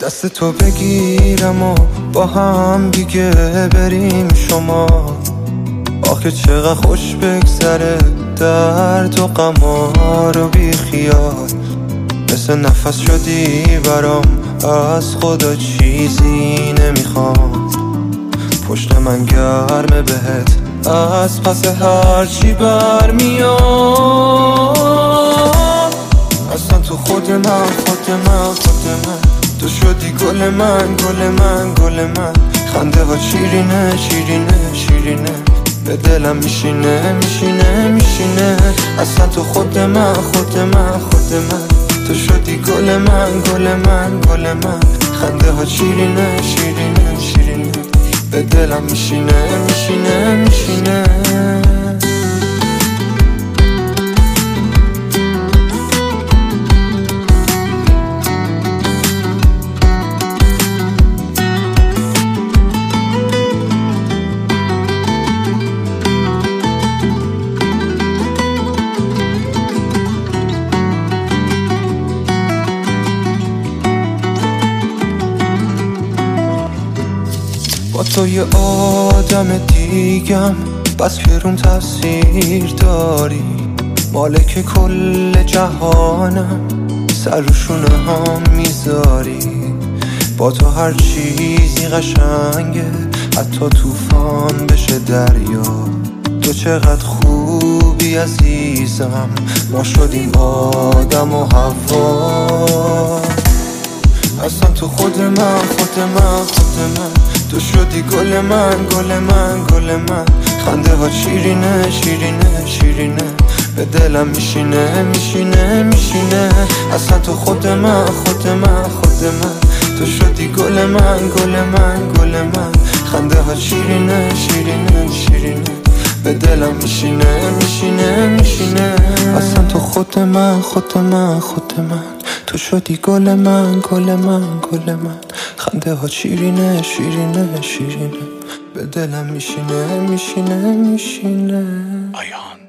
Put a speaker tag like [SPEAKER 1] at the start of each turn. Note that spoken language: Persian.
[SPEAKER 1] دست تو بگیرم و با هم دیگه بریم شما. آخه چقدر خوش بگذره درد و غما رو بی خیال. مثل نفس شدی برام، از خدا چیزی نمیخوام. پشت من گرمه بهت از پس هرچی برمیاد. اصلا تو خود من تو شدی گل من خنده ها شیرینه به دلم میشینه اصلا تو خود من تو شدی گل من خنده ها شیرینه به دلم میشینه با تو یه آدم دیگم، بس که روم تاثیر داری. مالک کل جهانم، سر رو شونه هم میذاری. با تو هر چیزی قشنگه، حتی طوفان بشه دریا. تو چقدر خوبی عزیزم، ما شدیم آدم و هوا. اصلا تو خود من تو شدی گل من خنده ها شیرینه به دلم میشینه اصلا تو خود من تو شدی گل من خنده ها شیرینه به دلم میشینه اصلا تو خود من تو شدی گل من خنده ها شیرینه به دلم میشینه آیان.